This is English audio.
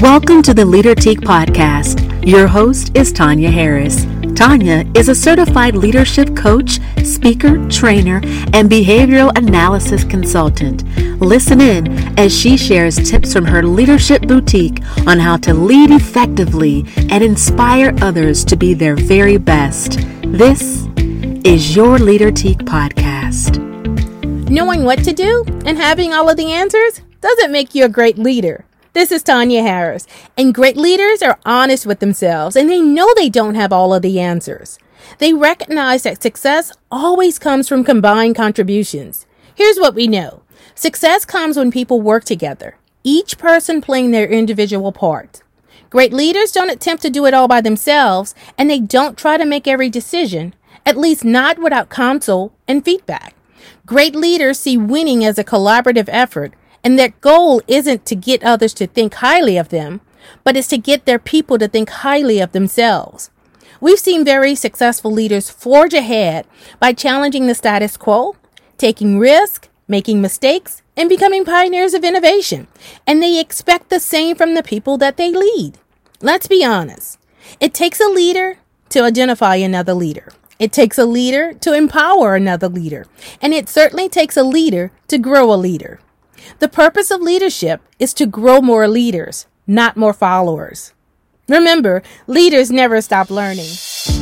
Welcome to the LeaderTeak podcast. Your host is Tanya Harris. Tanya is a certified leadership coach, speaker, trainer, and behavioral analysis consultant. Listen in as she shares tips from her leadership boutique on how to lead effectively and inspire others to be their very best. This is your LeaderTeak podcast. Knowing what to do and having all of the answers doesn't make you a great leader. This is Tanya Harris, and great leaders are honest with themselves, and they know they don't have all of the answers. They recognize that success always comes from combined contributions. Here's what we know. Success comes when people work together, each person playing their individual part. Great leaders don't attempt to do it all by themselves, and they don't try to make every decision, at least not without counsel and feedback. Great leaders see winning as a collaborative effort, and their goal isn't to get others to think highly of them, but it's to get their people to think highly of themselves. We've seen very successful leaders forge ahead by challenging the status quo, taking risks, making mistakes, and becoming pioneers of innovation. And they expect the same from the people that they lead. Let's be honest. It takes a leader to identify another leader. It takes a leader to empower another leader. And it certainly takes a leader to grow a leader. The purpose of leadership is to grow more leaders, not more followers. Remember, leaders never stop learning.